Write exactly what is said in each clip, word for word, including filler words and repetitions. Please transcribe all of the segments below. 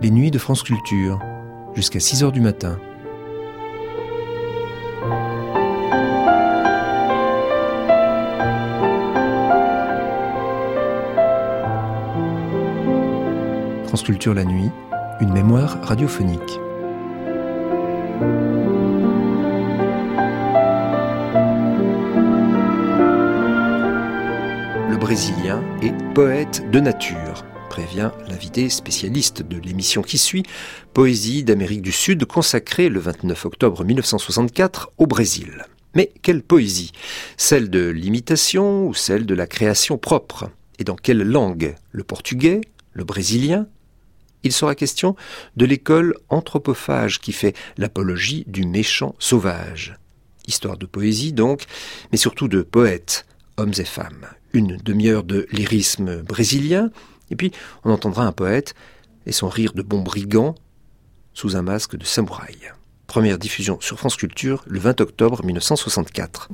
Les nuits de France Culture, jusqu'à six heures du matin. France Culture la nuit, une mémoire radiophonique. Le Brésilien est poète de nature, prévient l'invité spécialiste de l'émission qui suit, Poésie d'Amérique du Sud, consacrée le vingt-neuf octobre mille neuf cent soixante-quatre au Brésil. Mais quelle poésie? Celle de l'imitation ou celle de la création propre? Et dans quelle langue? Le portugais? Le brésilien? Il sera question de l'école anthropophage qui fait l'apologie du méchant sauvage. Histoire de poésie donc, mais surtout de poètes, hommes et femmes. Une demi-heure de lyrisme brésilien, et puis on entendra un poète et son rire de bon brigand sous un masque de samouraï. Première diffusion sur France Culture le vingt octobre mille neuf cent soixante-quatre.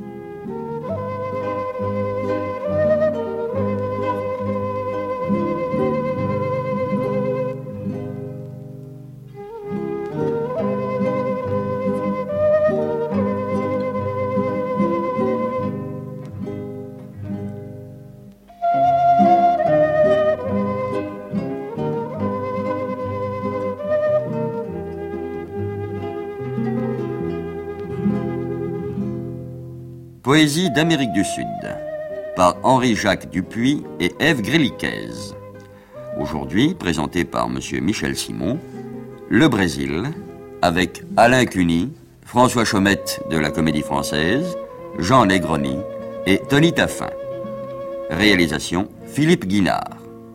Poésie d'Amérique du Sud, par Henri-Jacques Dupuis et Ève Gréliquez. Aujourd'hui, présenté par M. Michel Simon, le Brésil, avec Alain Cuny, François Chaumette de la Comédie Française, Jean Negroni et Tony Taffin. Réalisation, Philippe Guinard.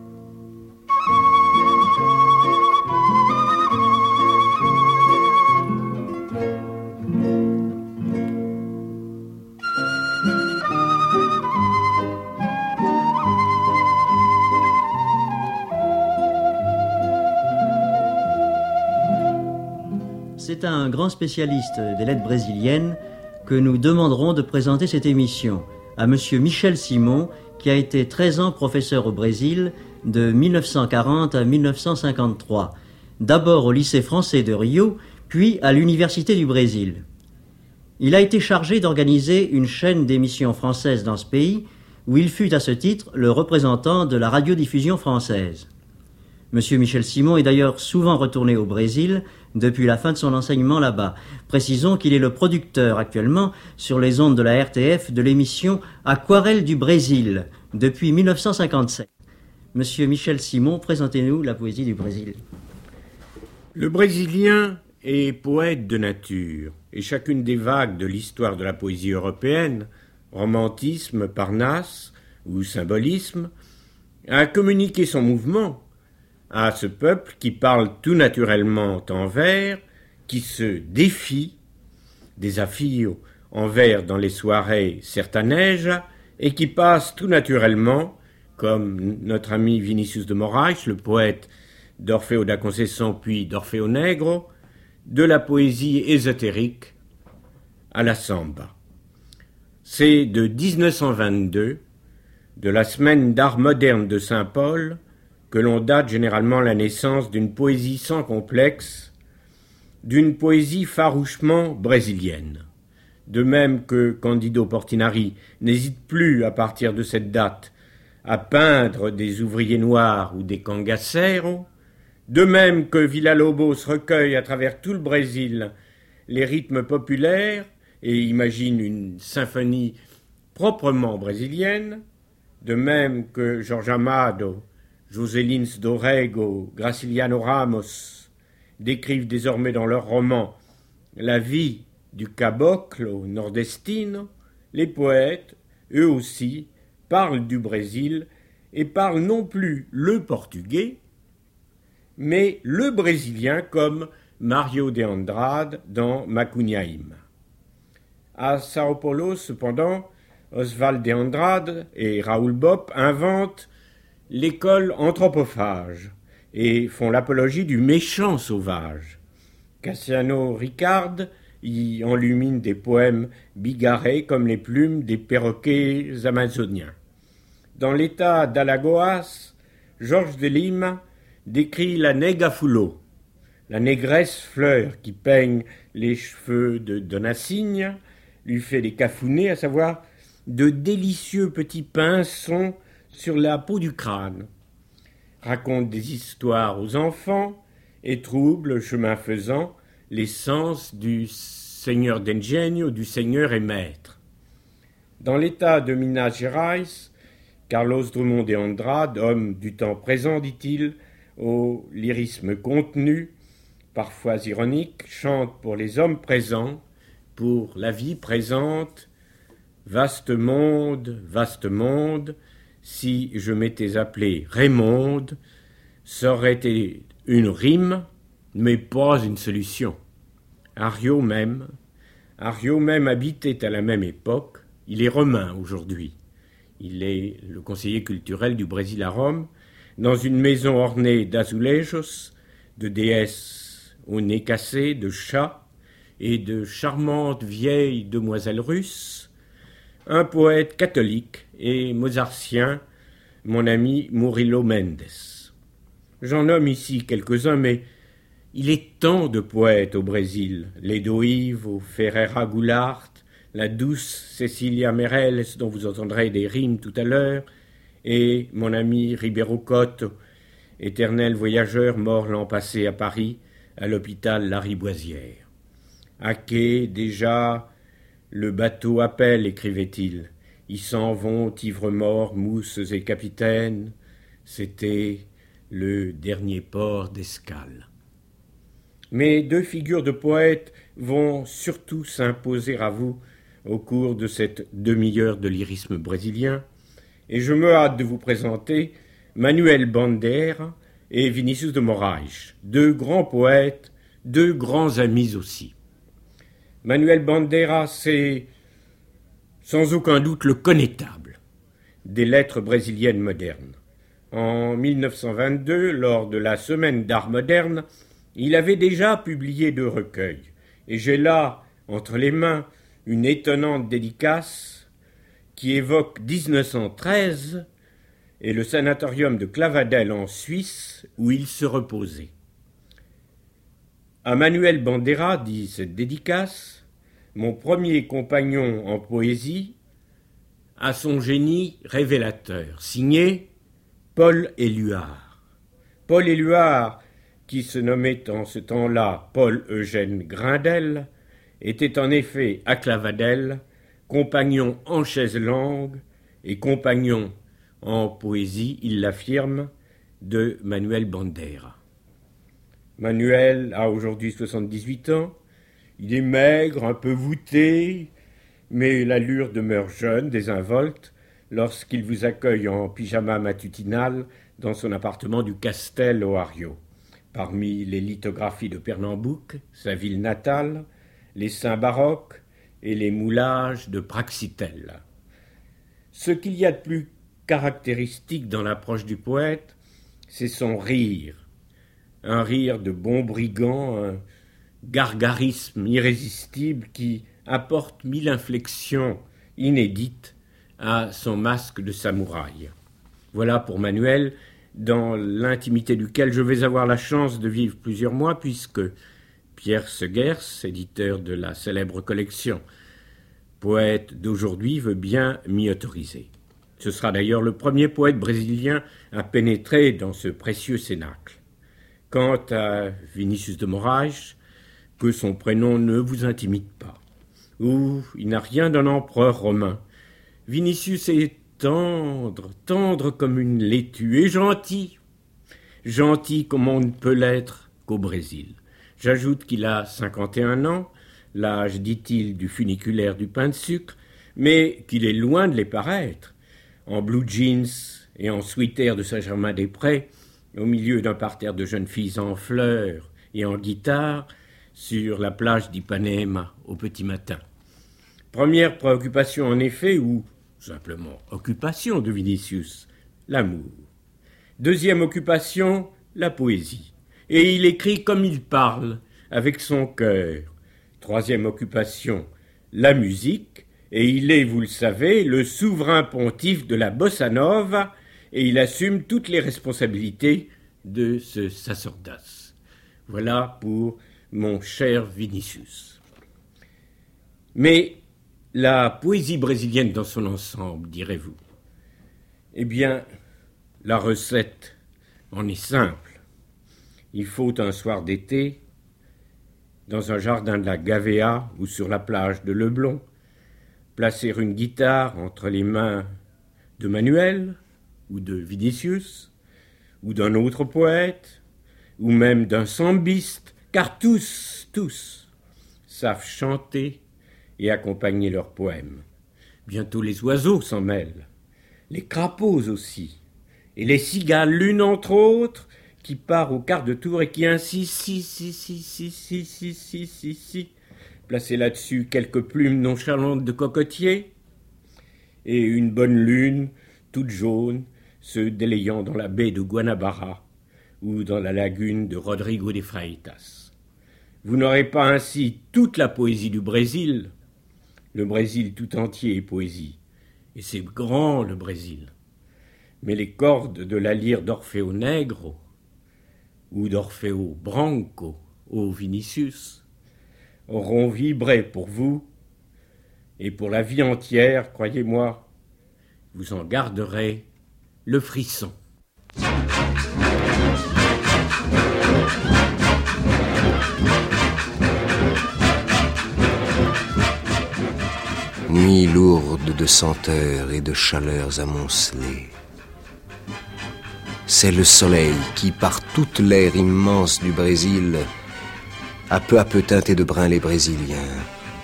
C'est à un grand spécialiste des lettres brésiliennes que nous demanderons de présenter cette émission, à M. Michel Simon, qui a été treize ans professeur au Brésil de mille neuf cent quarante à mille neuf cent cinquante-trois, d'abord au lycée français de Rio, puis à l'Université du Brésil. Il a été chargé d'organiser une chaîne d'émissions françaises dans ce pays, où il fut à ce titre le représentant de la radiodiffusion française. M. Michel Simon est d'ailleurs souvent retourné au Brésil depuis la fin de son enseignement là-bas. Précisons qu'il est le producteur actuellement sur les ondes de la R T F de l'émission Aquarelle du Brésil depuis mille neuf cent cinquante-sept. Monsieur Michel Simon, présentez-nous la poésie du Brésil. Le Brésilien est poète de nature, et chacune des vagues de l'histoire de la poésie européenne, romantisme, parnasse ou symbolisme, a communiqué son mouvement à ce peuple qui parle tout naturellement en vers, qui se défie, désafie en vers dans les soirées certaneige, et qui passe tout naturellement, comme notre ami Vinicius de Moraes, le poète d'Orfeo da Conceição puis d'Orfeo Negro, de la poésie ésotérique à la samba. C'est de dix-neuf cent vingt-deux, de la semaine d'art moderne de Saint-Paul, que l'on date généralement la naissance d'une poésie sans complexe, d'une poésie farouchement brésilienne. De même que Candido Portinari n'hésite plus, à partir de cette date, à peindre des ouvriers noirs ou des cangaceiros, de même que Villa-Lobos recueille à travers tout le Brésil les rythmes populaires et imagine une symphonie proprement brésilienne, de même que Jorge Amado, José Lins Dorrego, Graciliano Ramos décrivent désormais dans leurs romans la vie du caboclo nordestino, les poètes, eux aussi, parlent du Brésil et parlent non plus le portugais, mais le brésilien comme Mario de Andrade dans Macunhaïm. À Sao Paulo, cependant, Oswald de Andrade et Raoul Bopp inventent l'école anthropophage et font l'apologie du méchant sauvage. Cassiano Ricard y enlumine des poèmes bigarrés comme les plumes des perroquets amazoniens. Dans l'état d'Alagoas, Georges de Lima décrit la Nega Fulô, La négresse Fleur, qui peigne les cheveux de Donassigne, lui fait des cafounets, à savoir de délicieux petits pinceaux sur la peau du crâne, raconte des histoires aux enfants et trouble, chemin faisant, les sens du seigneur d'Engenio, du seigneur et maître. Dans l'état de Minas Gerais, Carlos Drummond de Andrade, homme du temps présent, dit-il, au lyrisme contenu, parfois ironique, chante pour les hommes présents, pour la vie présente. Vaste monde, vaste monde, si je m'étais appelé Raymonde, ça aurait été une rime, mais pas une solution. Arrio même, Arrio même habitait à la même époque, il est romain aujourd'hui. Il est le conseiller culturel du Brésil à Rome, dans une maison ornée d'azulejos, de déesses au nez cassé, de chats et de charmantes vieilles demoiselles russes, un poète catholique et mozartien, mon ami Murilo Mendes. J'en nomme ici quelques-uns, mais il est tant de poètes au Brésil, Ledo Ivo, Ferreira Goulart, la douce Cecilia Meirelles, dont vous entendrez des rimes tout à l'heure, et mon ami Ribeiro Couto, éternel voyageur mort l'an passé à Paris, à l'hôpital Lariboisière. À quai, déjà, le bateau appelle, écrivait-il. Ils s'en vont, ivres-morts, mousses et capitaines. C'était le dernier port d'escale. Mais deux figures de poètes vont surtout s'imposer à vous au cours de cette demi-heure de lyrisme brésilien, et je me hâte de vous présenter Manuel Bandeira et Vinícius de Moraes, deux grands poètes, deux grands amis aussi. Manuel Bandeira, c'est sans aucun doute le connétable des lettres brésiliennes modernes. En mille neuf cent vingt-deux, lors de la Semaine d'art moderne, il avait déjà publié deux recueils, et j'ai là, entre les mains, une étonnante dédicace qui évoque dix-neuf cent treize et le sanatorium de Clavadel en Suisse où il se reposait. À Manuel Bandeira, dit cette dédicace, mon premier compagnon en poésie, à son génie révélateur, signé Paul Éluard. Paul Éluard, qui se nommait en ce temps-là Paul-Eugène Grindel, était en effet à Clavadel, compagnon en chaise-longue et compagnon en poésie, il l'affirme, de Manuel Bandeira. Manuel a aujourd'hui soixante-dix-huit ans, il est maigre, un peu voûté, mais l'allure demeure jeune, désinvolte, lorsqu'il vous accueille en pyjama matutinal dans son appartement du Castel Oario. Parmi les lithographies de Pernambouc, sa ville natale, les saints baroques et les moulages de Praxitèle. Ce qu'il y a de plus caractéristique dans l'approche du poète, c'est son rire. Un rire de bon brigand, un gargarisme irrésistible qui apporte mille inflexions inédites à son masque de samouraï. Voilà pour Manuel, dans l'intimité duquel je vais avoir la chance de vivre plusieurs mois, puisque Pierre Segers, éditeur de la célèbre collection Poète d'aujourd'hui, veut bien m'y autoriser. Ce sera d'ailleurs le premier poète brésilien à pénétrer dans ce précieux cénacle. Quant à Vinícius de Moraes, que son prénom ne vous intimide pas. Ouh, il n'a rien d'un empereur romain. Vinícius est tendre, tendre comme une laitue, et gentil, gentil comme on ne peut l'être qu'au Brésil. J'ajoute qu'il a cinquante et un ans, l'âge, dit-il, du funiculaire du pain de sucre, mais qu'il est loin de les paraître, en blue jeans et en sweater de Saint-Germain-des-Prés, au milieu d'un parterre de jeunes filles en fleurs et en guitare, sur la plage d'Ipanema au petit matin. Première préoccupation en effet, ou simplement occupation de Vinícius, l'amour. Deuxième occupation, la poésie. Et il écrit comme il parle, avec son cœur. Troisième occupation, la musique. Et il est, vous le savez, le souverain pontife de la bossa nova, et il assume toutes les responsabilités de ce sacerdoce. Voilà pour mon cher Vinicius. Mais la poésie brésilienne dans son ensemble, direz-vous? Eh bien, la recette en est simple. Il faut un soir d'été, dans un jardin de la Gavea ou sur la plage de Leblon, placer une guitare entre les mains de Manuel ou de Vinicius ou d'un autre poète ou même d'un sambiste, car tous, tous savent chanter et accompagner leurs poèmes. Bientôt les oiseaux s'en mêlent, les crapauds aussi, et les cigales l'une entre autres, qui part au quart de tour et qui insiste, si, si, si, si, si, si, si, si, si, placer là-dessus quelques plumes nonchalantes de cocotier, et une bonne lune, toute jaune, se délayant dans la baie de Guanabara ou dans la lagune de Rodrigo de Freitas. Vous n'aurez pas ainsi toute la poésie du Brésil. Le Brésil tout entier est poésie, et c'est grand le Brésil. Mais les cordes de la lyre d'Orfeo Negro ou d'Orfeo Branco au Vinicius auront vibré pour vous, et pour la vie entière, croyez-moi, vous en garderez le frisson. Nuit lourde de senteurs et de chaleurs amoncelées. C'est le soleil qui, par toute l'air immense du Brésil, a peu à peu teinté de brun les Brésiliens.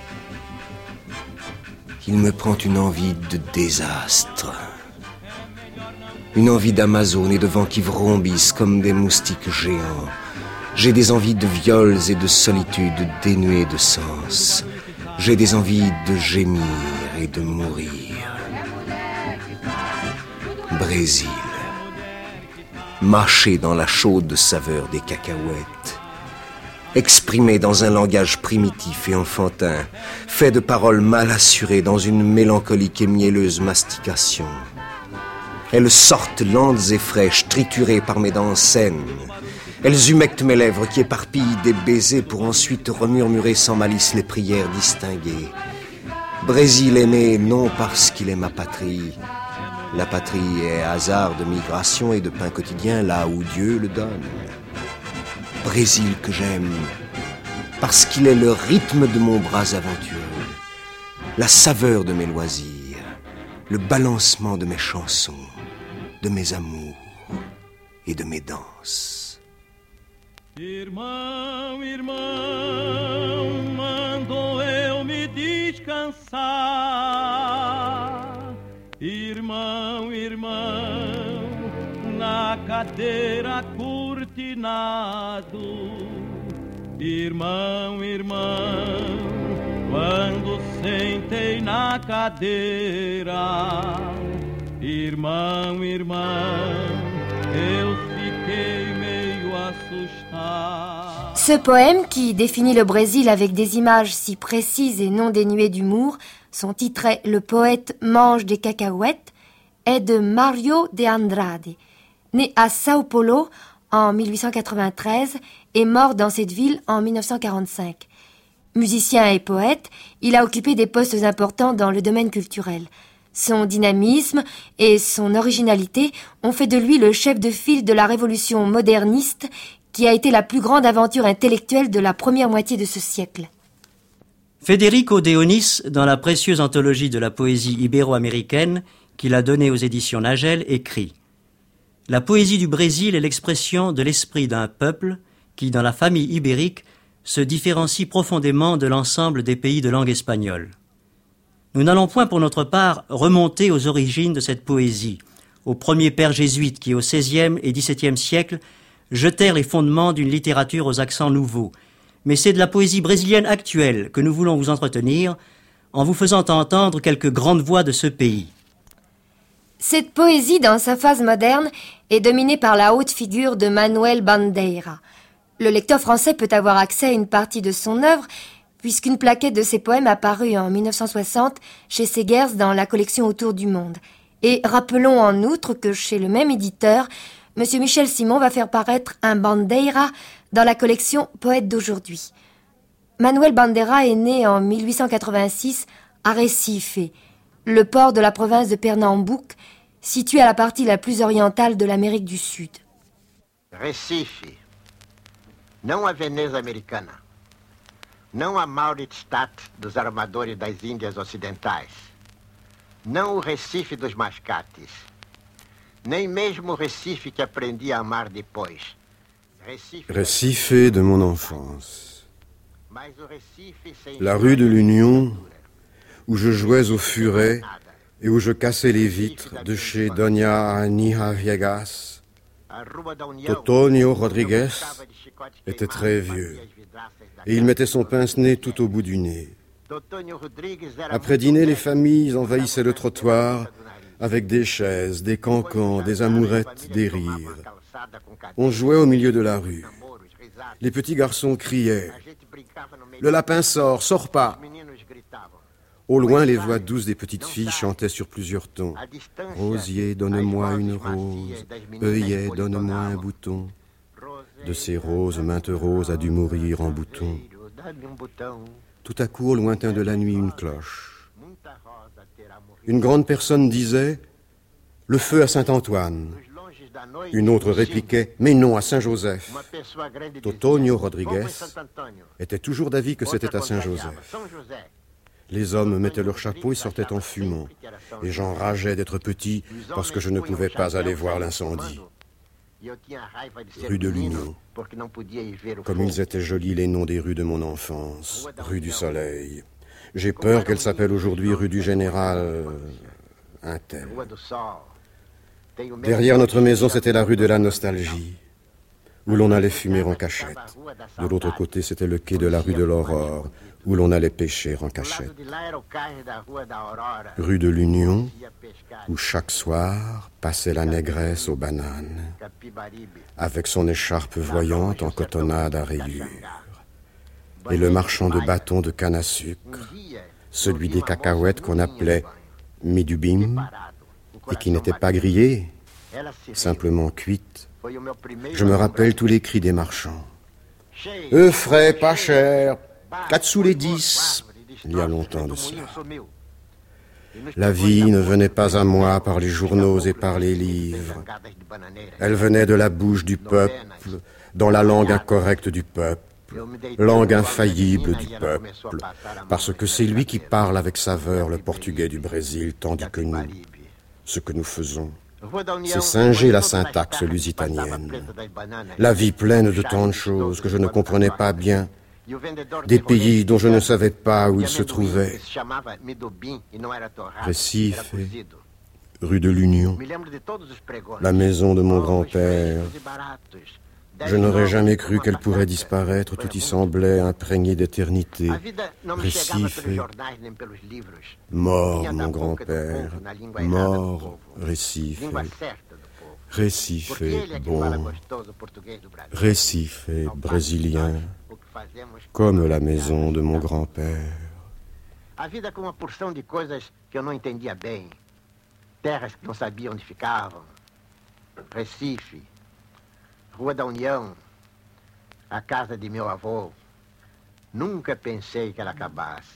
Il me prend une envie de désastre, une envie d'Amazone et de vents qui vrombissent comme des moustiques géants. J'ai des envies de viols et de solitude dénuées de sens. J'ai des envies de gémir et de mourir. Brésil. Mâcher dans la chaude saveur des cacahuètes. Exprimé dans un langage primitif et enfantin, fait de paroles mal assurées dans une mélancolique et mielleuse mastication. Elles sortent lentes et fraîches, triturées par mes dents saines. Elles humectent mes lèvres qui éparpillent des baisers pour ensuite remurmurer sans malice les prières distinguées. Brésil aimé non parce qu'il est ma patrie. La patrie est hasard de migration et de pain quotidien là où Dieu le donne. Brésil que j'aime parce qu'il est le rythme de mon bras aventureux, la saveur de mes loisirs, le balancement de mes chansons, de mes amours et de mes danses. Irmão, irmão, mando eu me descansar. Irmão, irmão, na cadeira cortinado. Irmão, irmão, quando sentei na cadeira. Irmão, irmão, eu fiquei meio assustado. Ce poème, qui définit le Brésil avec des images si précises et non dénuées d'humour, son titre est « Le poète mange des cacahuètes », est de Mario de Andrade. Né à Sao Paulo en mille huit cent quatre-vingt-treize et mort dans cette ville en mille neuf cent quarante-cinq. Musicien et poète, il a occupé des postes importants dans le domaine culturel. Son dynamisme et son originalité ont fait de lui le chef de file de la révolution moderniste qui a été la plus grande aventure intellectuelle de la première moitié de ce siècle. Federico de Onís, dans la précieuse anthologie de la poésie ibéro-américaine qu'il a donnée aux éditions Nagel, écrit « La poésie du Brésil est l'expression de l'esprit d'un peuple qui, dans la famille ibérique, se différencie profondément de l'ensemble des pays de langue espagnole. Nous n'allons point pour notre part remonter aux origines de cette poésie, aux premiers pères jésuites qui, au seizième et dix-septième siècle, jetèrent les fondements d'une littérature aux accents nouveaux, mais c'est de la poésie brésilienne actuelle que nous voulons vous entretenir en vous faisant entendre quelques grandes voix de ce pays. Cette poésie, dans sa phase moderne, est dominée par la haute figure de Manuel Bandeira. Le lecteur français peut avoir accès à une partie de son œuvre, puisqu'une plaquette de ses poèmes apparut en mille neuf cent soixante chez Segers dans la collection Autour du monde. Et rappelons en outre que chez le même éditeur, Monsieur Michel Simon va faire paraître un Bandeira dans la collection Poètes d'aujourd'hui. Manuel Bandeira est né en mille huit cent quatre-vingt-six à Recife, le port de la province de Pernambouc, situé à la partie la plus orientale de l'Amérique du Sud. Recife, não a Veneza americana, não a Mauritsstadt dos armadores das Índias Ocidentais, não o Recife dos mascates, nem mesmo o Recife que aprendi a amar depois. Recife de mon enfance. La rue de l'Union, où je jouais au furet et où je cassais les vitres de chez Doña Anija Viegas. Totonio Rodriguez était très vieux et il mettait son pince-nez tout au bout du nez. Après dîner, les familles envahissaient le trottoir avec des chaises, des cancans, des amourettes, des rires. On jouait au milieu de la rue. Les petits garçons criaient « Le lapin sort, sors pas !» Au loin, les voix douces des petites filles chantaient sur plusieurs tons. « Rosier, donne-moi une rose, œillet, donne-moi un bouton. » De ces roses, mainte rose a dû mourir en bouton. Tout à coup, au lointain de la nuit, une cloche. Une grande personne disait « Le feu à Saint-Antoine !» Une autre répliquait « Mais non, à Saint-Joseph !» Totonio Rodriguez était toujours d'avis que c'était à Saint-Joseph. Les hommes mettaient leurs chapeaux et sortaient en fumant. Et j'enrageais d'être petit parce que je ne pouvais pas aller voir l'incendie. Rue de l'Union. Comme ils étaient jolis les noms des rues de mon enfance. Rue du Soleil. J'ai peur qu'elle s'appelle aujourd'hui rue du Général... un tel. Derrière notre maison, c'était la rue de la Nostalgie, où l'on allait fumer en cachette. De l'autre côté, c'était le quai de la rue de l'Aurore, où l'on allait pêcher en cachette. Rue de l'Union, où chaque soir passait la négresse aux bananes, avec son écharpe voyante en cotonnade à rayures. Et le marchand de bâtons de canne à sucre, celui des cacahuètes qu'on appelait midubim, et qui n'était pas grillée, simplement cuite. Je me rappelle tous les cris des marchands. « Œufs frais, pas cher, quatre sous les dix !» Il y a longtemps de cela. La vie ne venait pas à moi par les journaux et par les livres. Elle venait de la bouche du peuple, dans la langue incorrecte du peuple, langue infaillible du peuple, parce que c'est lui qui parle avec saveur le portugais du Brésil, tandis que nous, ce que nous faisons, c'est singer la syntaxe lusitanienne. La vie pleine de tant de choses que je ne comprenais pas bien, des pays dont je ne savais pas où ils se trouvaient. Recife, rue de l'Union, la maison de mon grand-père. Je n'aurais jamais cru qu'elle pourrait disparaître, tout y semblait imprégné d'éternité. Recife, mort mon grand-père, mort Recife, Recife bon, Recife brésilien, comme la maison de mon grand-père. A vida com uma porção de coisas que eu não entendia bem. Terras que não sabia onde ficavam. Recife, Rua da União, a casa de meu avô. Nunca pensei que ela acabasse.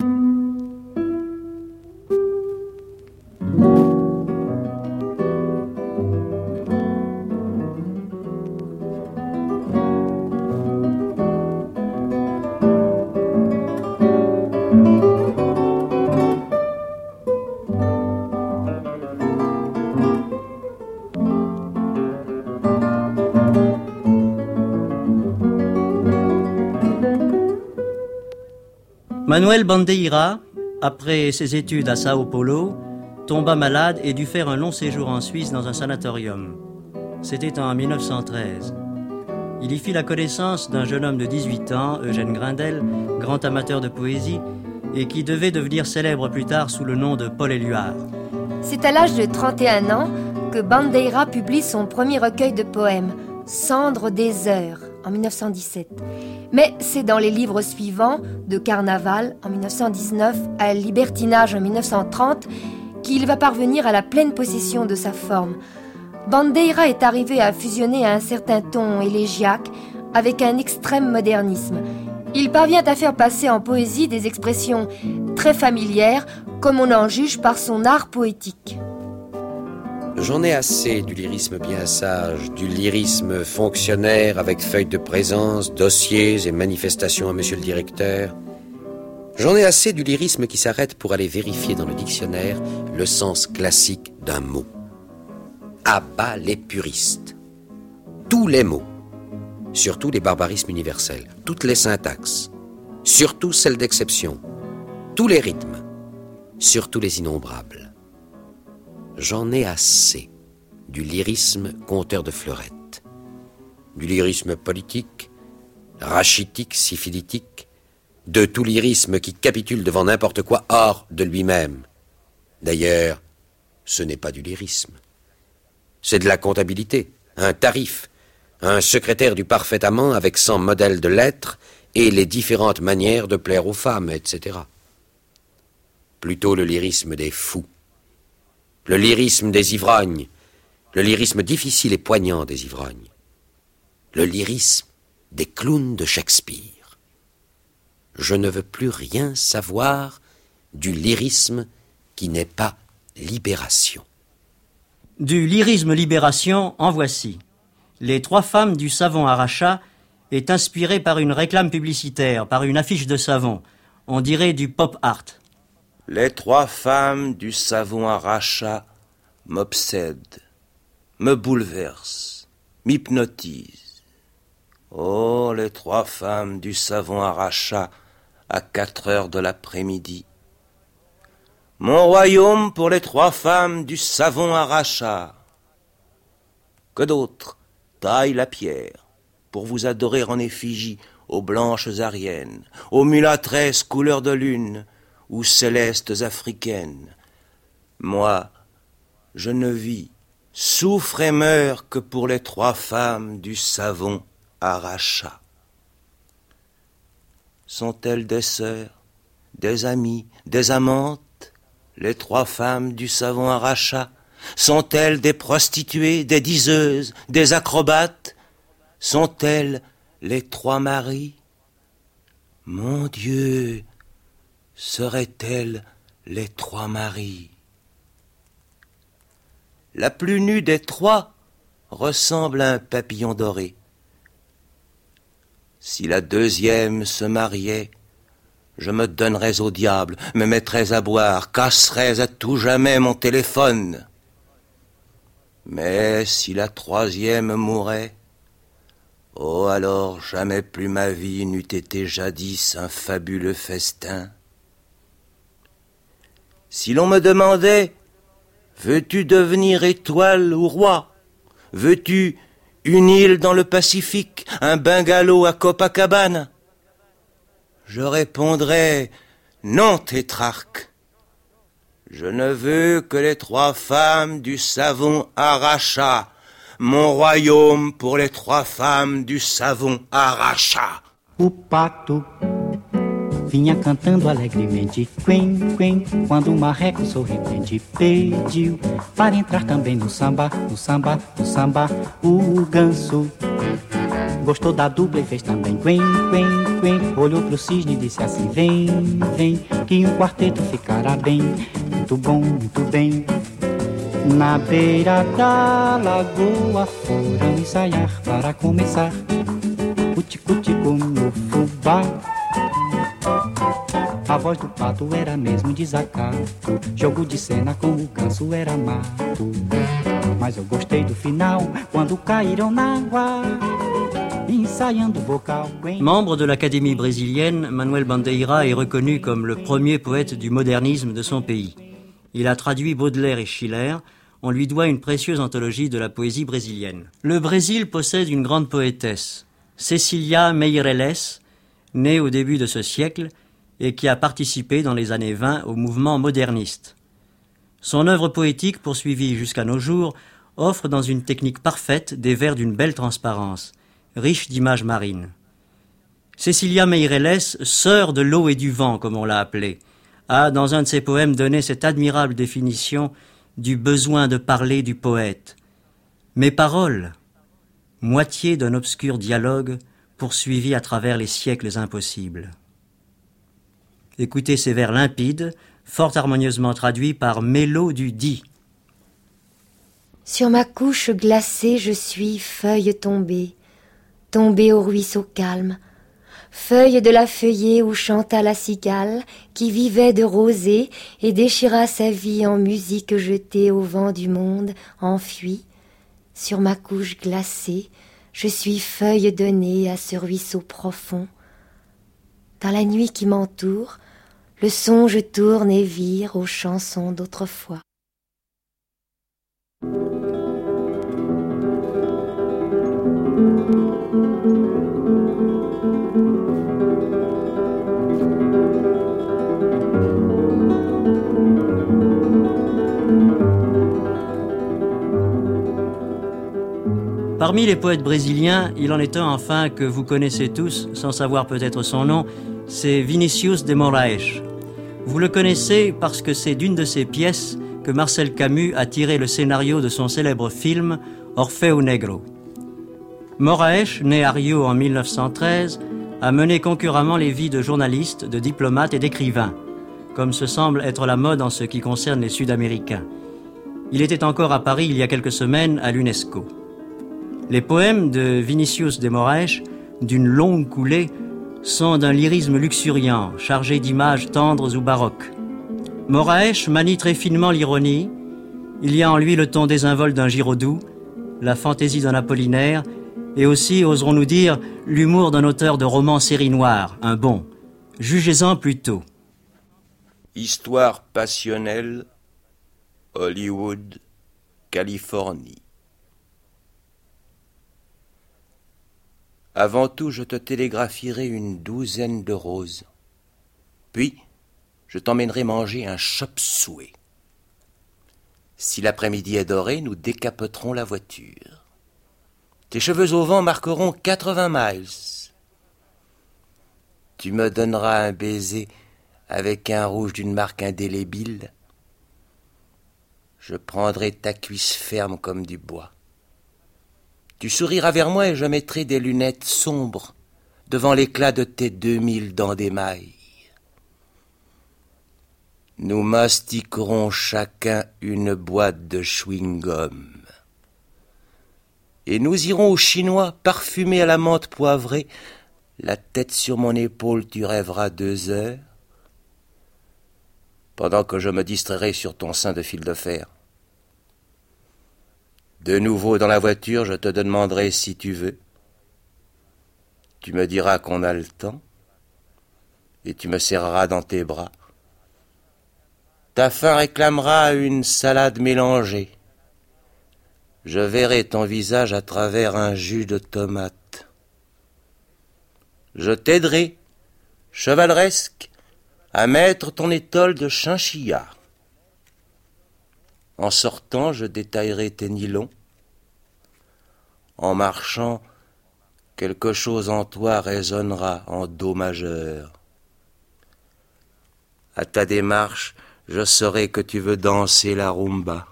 Manuel Bandeira, après ses études à Sao Paulo, tomba malade et dut faire un long séjour en Suisse dans un sanatorium. C'était en mille neuf cent treize. Il y fit la connaissance d'un jeune homme de dix-huit ans, Eugène Grindel, grand amateur de poésie, et qui devait devenir célèbre plus tard sous le nom de Paul Éluard. C'est à l'âge de trente et un ans que Bandeira publie son premier recueil de poèmes, Cendres des heures, en mille neuf cent dix-sept. Mais c'est dans les livres suivants, de Carnaval en mille neuf cent dix-neuf à Libertinage en mille neuf cent trente, qu'il va parvenir à la pleine possession de sa forme. Bandeira est arrivé à fusionner un certain ton élégiaque avec un extrême modernisme. Il parvient à faire passer en poésie des expressions très familières, comme on en juge par son art poétique. J'en ai assez du lyrisme bien sage, du lyrisme fonctionnaire avec feuilles de présence, dossiers et manifestations à monsieur le directeur. J'en ai assez du lyrisme qui s'arrête pour aller vérifier dans le dictionnaire le sens classique d'un mot. À bas les puristes. Tous les mots, surtout les barbarismes universels, toutes les syntaxes, surtout celles d'exception, tous les rythmes, surtout les innombrables. J'en ai assez du lyrisme conteur de fleurettes, du lyrisme politique, rachitique, syphilitique, de tout lyrisme qui capitule devant n'importe quoi hors de lui-même. D'ailleurs, ce n'est pas du lyrisme. C'est de la comptabilité, un tarif, un secrétaire du parfait amant avec cent modèles de lettres et les différentes manières de plaire aux femmes, et cetera. Plutôt le lyrisme des fous, le lyrisme des ivrognes, le lyrisme difficile et poignant des ivrognes, le lyrisme des clowns de Shakespeare. Je ne veux plus rien savoir du lyrisme qui n'est pas libération. Du lyrisme libération, en voici. Les trois femmes du savon Aracha est inspiré par une réclame publicitaire, par une affiche de savon. On dirait du pop art. Les trois femmes du savon Aracha m'obsèdent, me bouleversent, m'hypnotisent. Oh, les trois femmes du savon Aracha à quatre heures de l'après-midi. Mon royaume pour les trois femmes du savon Aracha. Que d'autres taillent la pierre pour vous adorer en effigie aux blanches ariennes, aux mulâtresses couleur de lune ou célestes africaines. Moi, je ne vis, souffre et meurs que pour les trois femmes du savon Aracha. Sont-elles des sœurs, des amies, des amantes, les trois femmes du savon Aracha? Sont-elles des prostituées, des diseuses, des acrobates? Sont-elles les trois maris? Mon Dieu, seraient-elles les trois maris? La plus nue des trois ressemble à un papillon doré. Si la deuxième se mariait, je me donnerais au diable, me mettrais à boire, casserais à tout jamais mon téléphone. Mais si la troisième mourait, oh alors jamais plus ma vie n'eût été jadis un fabuleux festin. Si l'on me demandait, veux-tu devenir étoile ou roi? Veux-tu une île dans le Pacifique, un bungalow à Copacabana? Je répondrais, non, tétrarque. Je ne veux que les trois femmes du savon Aracha, mon royaume pour les trois femmes du savon Aracha. O pato vinha cantando alegremente, quen, quen, quando o marreco sorridente pediu para entrar também no samba, no samba, no samba. O ganso gostou da dupla e fez também quen, quen, quen. Olhou pro cisne e disse assim, vem, vem, que um quarteto ficará bem, muito bom, muito bem. Na beira da lagoa foram ensaiar para começar o tico-tico no fubá. A voz do pato era mesmo desacato, jogo de cena com o ganso era mato. Mas eu gostei do final, quando caíram na água, ensaiando vocal. Membre de l'Académie brésilienne, Manuel Bandeira est reconnu comme le premier poète du modernisme de son pays. Il a traduit Baudelaire et Schiller. On lui doit une précieuse anthologie de la poésie brésilienne. Le Brésil possède une grande poétesse, Cecília Meirelles, née au début de ce siècle et qui a participé dans les années vingt au mouvement moderniste. Son œuvre poétique, poursuivie jusqu'à nos jours, offre dans une technique parfaite des vers d'une belle transparence, riche d'images marines. Cecília Meirelles, sœur de l'eau et du vent, comme on l'a appelée, a, dans un de ses poèmes, donné cette admirable définition du besoin de parler du poète. Mes paroles, moitié d'un obscur dialogue poursuivi à travers les siècles impossibles. Écoutez ces vers limpides, fort harmonieusement traduits par Mélo du Dit. Sur ma couche glacée, je suis feuille tombée, tombée au ruisseau calme, feuille de la feuillée où chanta la cigale, qui vivait de rosée et déchira sa vie en musique jetée au vent du monde, enfuie. Sur ma couche glacée, je suis feuille donnée à ce ruisseau profond. Dans la nuit qui m'entoure, le songe tourne et vire aux chansons d'autrefois. Parmi les poètes brésiliens, il en est un enfin que vous connaissez tous, sans savoir peut-être son nom, c'est Vinícius de Moraes. Vous le connaissez parce que c'est d'une de ses pièces que Marcel Camus a tiré le scénario de son célèbre film Orfeu Negro. Moraes, né à Rio en mille neuf cent treize, a mené concurremment les vies de journalistes, de diplomates et d'écrivains, comme ce semble être la mode en ce qui concerne les Sud-Américains. Il était encore à Paris il y a quelques semaines à l'UNESCO. Les poèmes de Vinícius de Moraes, d'une longue coulée, sont d'un lyrisme luxuriant, chargé d'images tendres ou baroques. Moraes manie très finement l'ironie. Il y a en lui le ton désinvolte d'un Giraudoux, la fantaisie d'un Apollinaire, et aussi, oserons-nous dire, l'humour d'un auteur de romans série noire, un bon. Jugez-en plutôt. Histoire passionnelle, Hollywood, Californie. Avant tout, je te télégraphierai une douzaine de roses. Puis, je t'emmènerai manger un chop suey. Si l'après-midi est doré, nous décapoterons la voiture. Tes cheveux au vent marqueront quatre-vingts miles. Tu me donneras un baiser avec un rouge d'une marque indélébile. Je prendrai ta cuisse ferme comme du bois. Tu souriras vers moi et je mettrai des lunettes sombres devant l'éclat de tes deux mille dents d'émail. Nous mastiquerons chacun une boîte de chewing-gum. Et nous irons au Chinois, parfumé à la menthe poivrée. La tête sur mon épaule, tu rêveras deux heures, pendant que je me distrairai sur ton sein de fil de fer. De nouveau dans la voiture, je te demanderai si tu veux. Tu me diras qu'on a le temps, et tu me serreras dans tes bras. Ta faim réclamera une salade mélangée. Je verrai ton visage à travers un jus de tomate. Je t'aiderai, chevaleresque, à mettre ton étole de chinchilla. En sortant, je détaillerai tes nylons. En marchant, quelque chose en toi résonnera en do majeur. À ta démarche, je saurai que tu veux danser la rumba.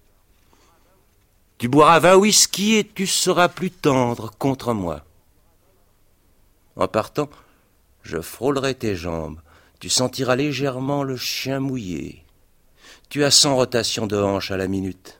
Tu boiras vingt whisky et tu seras plus tendre contre moi. En partant, je frôlerai tes jambes. Tu sentiras légèrement le chien mouillé. Tu as cent rotations de hanches à la minute.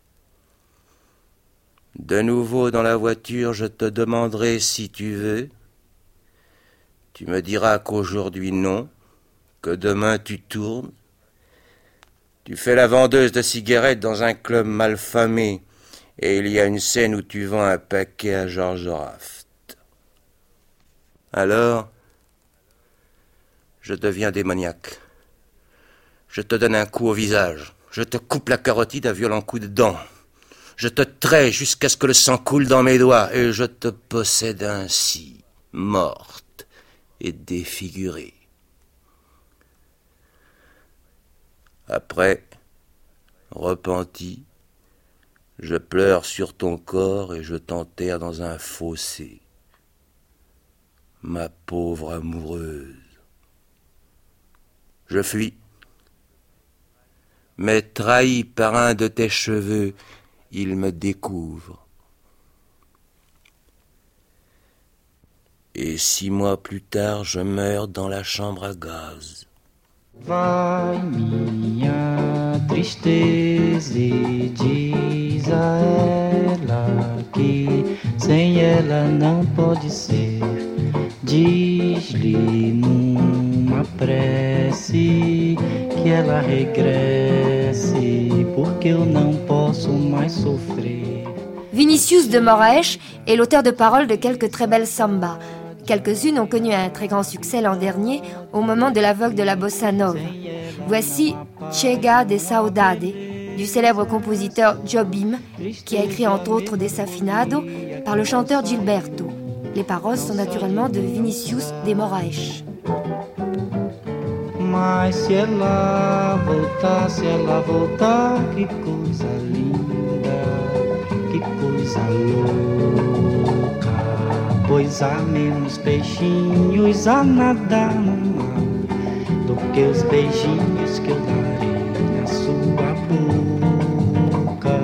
De nouveau dans la voiture, je te demanderai si tu veux. Tu me diras qu'aujourd'hui non, que demain tu tournes. Tu fais la vendeuse de cigarettes dans un club malfamé et il y a une scène où tu vends un paquet à George Raft. Alors, je deviens démoniaque. Je te donne un coup au visage. Je te coupe la carotide à violents coups de dents. Je te trais jusqu'à ce que le sang coule dans mes doigts et je te possède ainsi, morte et défigurée. Après, repenti, je pleure sur ton corps et je t'enterre dans un fossé. Ma pauvre amoureuse. Je fuis, mais trahi par un de tes cheveux il me découvre. Et six mois plus tard, je meurs dans la chambre à gaz. Vai minha tristeza e diz a ela que sem ela não pode ser. Diz-lhe numa prece que ela regresse, porque eu não posso mais sofrer. Vinicius de Moraes est l'auteur de paroles de quelques très belles sambas. Quelques-unes ont connu un très grand succès l'an dernier au moment de la vogue de la bossa nova. Voici Chega de Saudade du célèbre compositeur Jobim, qui a écrit entre autres Desafinado par le chanteur Gilberto. Les paroles sont naturellement de Vinicius de Moraes. Mas se ela voltar, se ela voltar, que coisa linda, que coisa louca. Pois há menos peixinhos a nadar no mar do que os beijinhos que eu darei na sua boca.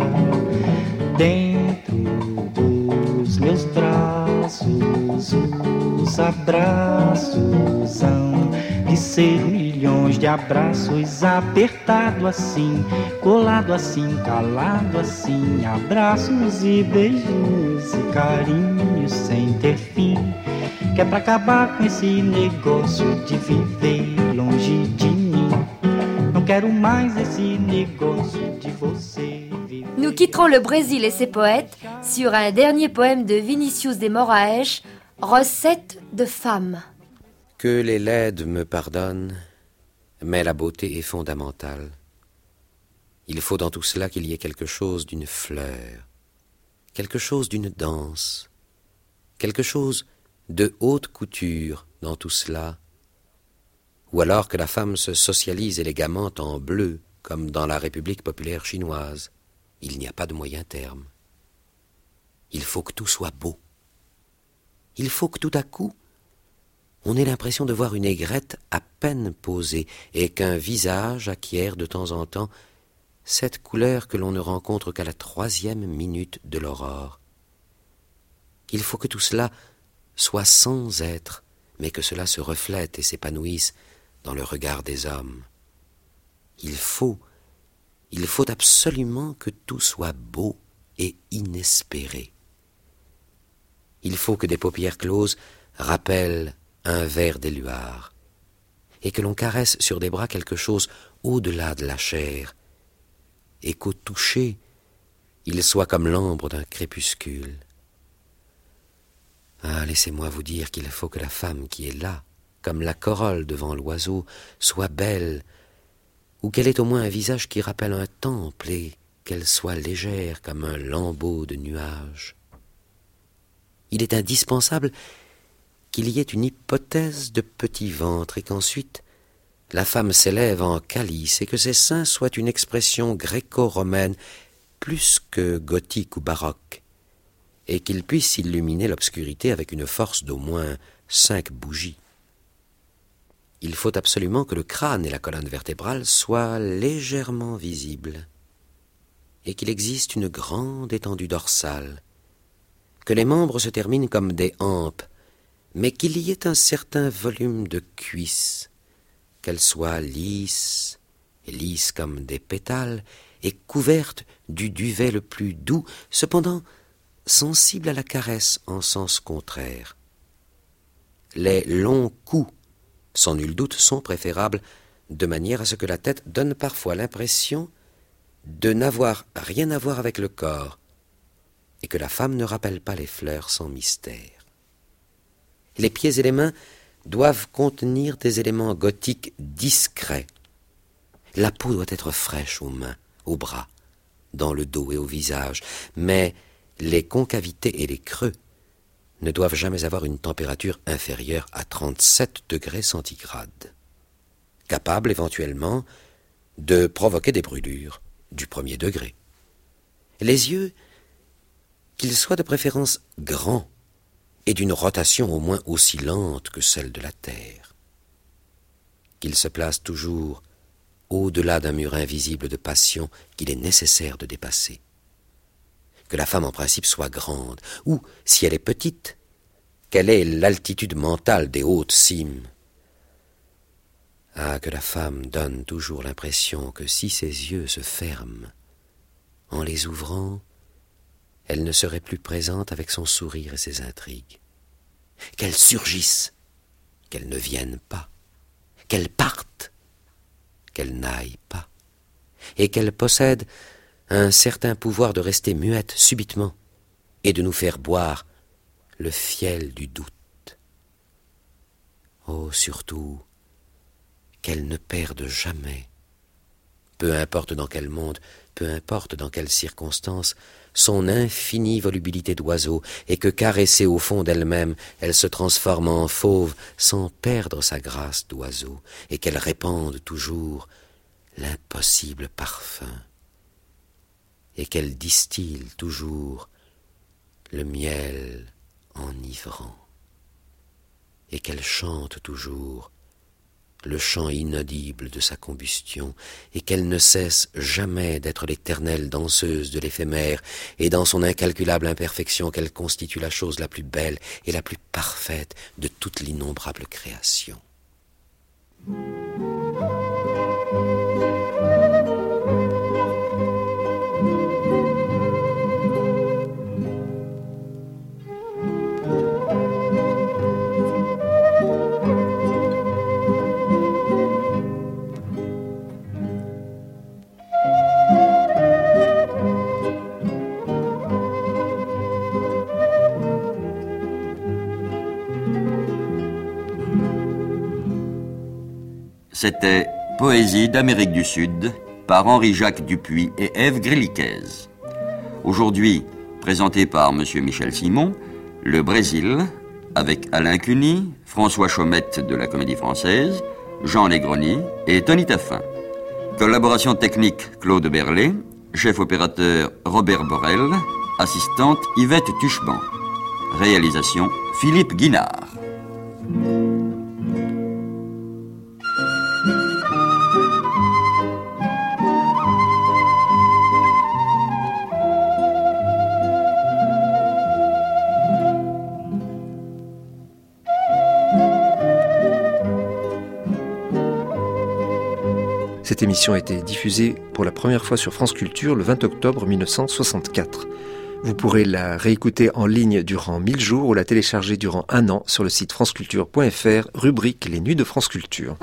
Dentro dos meus braços, os abraços hão de ser milhões de abraços, apertado assim, colado assim, calado assim, abraços e beijinhos e carinhos sem ter fim, que é pra acabar com esse negócio de viver longe de mim. Não quero mais esse negócio de você viver. Nous quitterons le Brésil et ses poètes sur un dernier poème de Vinicius de Moraes, Recette de femme. Que les laides me pardonnent, mais la beauté est fondamentale. Il faut dans tout cela qu'il y ait quelque chose d'une fleur, quelque chose d'une danse, quelque chose de haute couture dans tout cela, ou alors que la femme se socialise élégamment en bleu, comme dans la République populaire chinoise. Il n'y a pas de moyen terme. Il faut que tout soit beau. Il faut que tout à coup, on ait l'impression de voir une aigrette à peine posée et qu'un visage acquiert de temps en temps cette couleur que l'on ne rencontre qu'à la troisième minute de l'aurore. Il faut que tout cela soit sans être, mais que cela se reflète et s'épanouisse dans le regard des hommes. Il faut, il faut absolument que tout soit beau et inespéré. Il faut que des paupières closes rappellent un verre d'éluard, et que l'on caresse sur des bras quelque chose au-delà de la chair, et qu'au toucher, il soit comme l'ambre d'un crépuscule. Ah, laissez-moi vous dire qu'il faut que la femme qui est là, comme la corolle devant l'oiseau, soit belle, ou qu'elle ait au moins un visage qui rappelle un temple, et qu'elle soit légère comme un lambeau de nuages. Il est indispensable qu'il y ait une hypothèse de petit ventre et qu'ensuite la femme s'élève en calice et que ses seins soient une expression gréco-romaine plus que gothique ou baroque et qu'il puisse illuminer l'obscurité avec une force d'au moins cinq bougies. Il faut absolument que le crâne et la colonne vertébrale soient légèrement visibles et qu'il existe une grande étendue dorsale, que les membres se terminent comme des hampes, mais qu'il y ait un certain volume de cuisses, qu'elles soient lisses, lisses comme des pétales, et couvertes du duvet le plus doux, cependant sensibles à la caresse en sens contraire. Les longs coups, sans nul doute, sont préférables, de manière à ce que la tête donne parfois l'impression de n'avoir rien à voir avec le corps, et que la femme ne rappelle pas les fleurs sans mystère. Les pieds et les mains doivent contenir des éléments gothiques discrets. La peau doit être fraîche aux mains, aux bras, dans le dos et au visage, mais les concavités et les creux ne doivent jamais avoir une température inférieure à trente-sept degrés centigrades, capable éventuellement de provoquer des brûlures du premier degré. Les yeux, qu'ils soient de préférence grands et d'une rotation au moins aussi lente que celle de la Terre, qu'ils se placent toujours au-delà d'un mur invisible de passion qu'il est nécessaire de dépasser. que la femme en principe soit grande, ou, si elle est petite, quelle est l'altitude mentale des hautes cimes. Ah, que la femme donne toujours l'impression que si ses yeux se ferment, en les ouvrant, elle ne serait plus présente avec son sourire et ses intrigues. Qu'elle surgisse, qu'elle ne vienne pas, qu'elle parte, qu'elle n'aille pas, et qu'elle possède un certain pouvoir de rester muette subitement et de nous faire boire le fiel du doute. Oh, surtout, qu'elle ne perde jamais, peu importe dans quel monde, peu importe dans quelles circonstances, son infinie volubilité d'oiseau, et que caressée au fond d'elle-même, elle se transforme en fauve sans perdre sa grâce d'oiseau, et qu'elle répande toujours l'impossible parfum, et qu'elle distille toujours le miel enivrant, et qu'elle chante toujours le chant inaudible de sa combustion, et qu'elle ne cesse jamais d'être l'éternelle danseuse de l'éphémère, et dans son incalculable imperfection qu'elle constitue la chose la plus belle et la plus parfaite de toute l'innombrable création. C'était Poésie d'Amérique du Sud par Henri-Jacques Dupuy et Ève Gréliquez. Aujourd'hui, présenté par M. Michel Simon, le Brésil, avec Alain Cuny, François Chaumette de la Comédie Française, Jean Legroni et Tony Taffin. Collaboration technique Claude Berlet, chef opérateur Robert Borel, assistante Yvette Tucheban. Réalisation Philippe Guinard. Cette émission a été diffusée pour la première fois sur France Culture le vingt octobre mille neuf cent soixante-quatre. Vous pourrez la réécouter en ligne durant mille jours ou la télécharger durant un an sur le site franceculture point f r, rubrique Les Nuits de France Culture.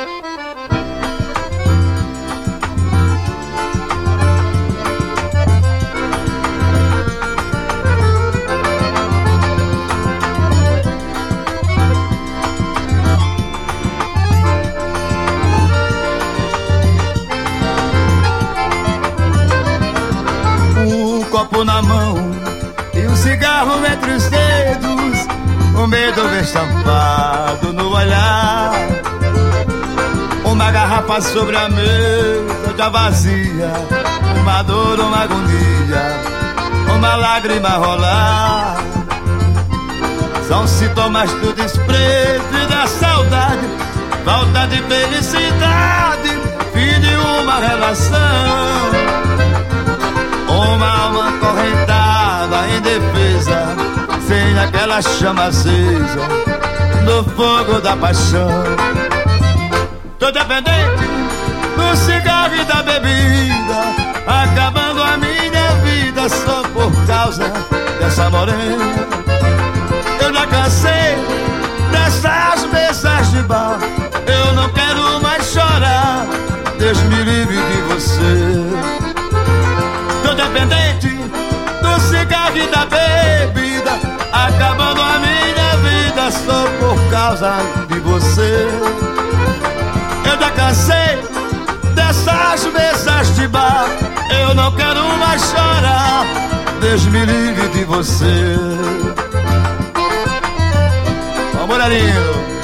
Na mão e um cigarro entre os dedos, o medo estampado no olhar. Uma garrafa sobre a mesa já vazia, uma dor, uma agonia, uma lágrima rolar. São sintomas do desprezo e da saudade, falta de felicidade, fim de uma relação. Uma alma acorrentada, indefesa, sem aquela chama acesa no fogo da paixão. Tô dependente do cigarro e da bebida, acabando a minha vida só por causa dessa morena. Eu já cansei dessas mesas de bar, eu não quero mais chorar, Deus me livre de você. Tô dependente do cigarro e da bebida, acabando a minha vida só por causa de você. Eu já cansei dessas mesas de bar, eu não quero mais chorar, Deus me livre de você. Vamos, mulherinho.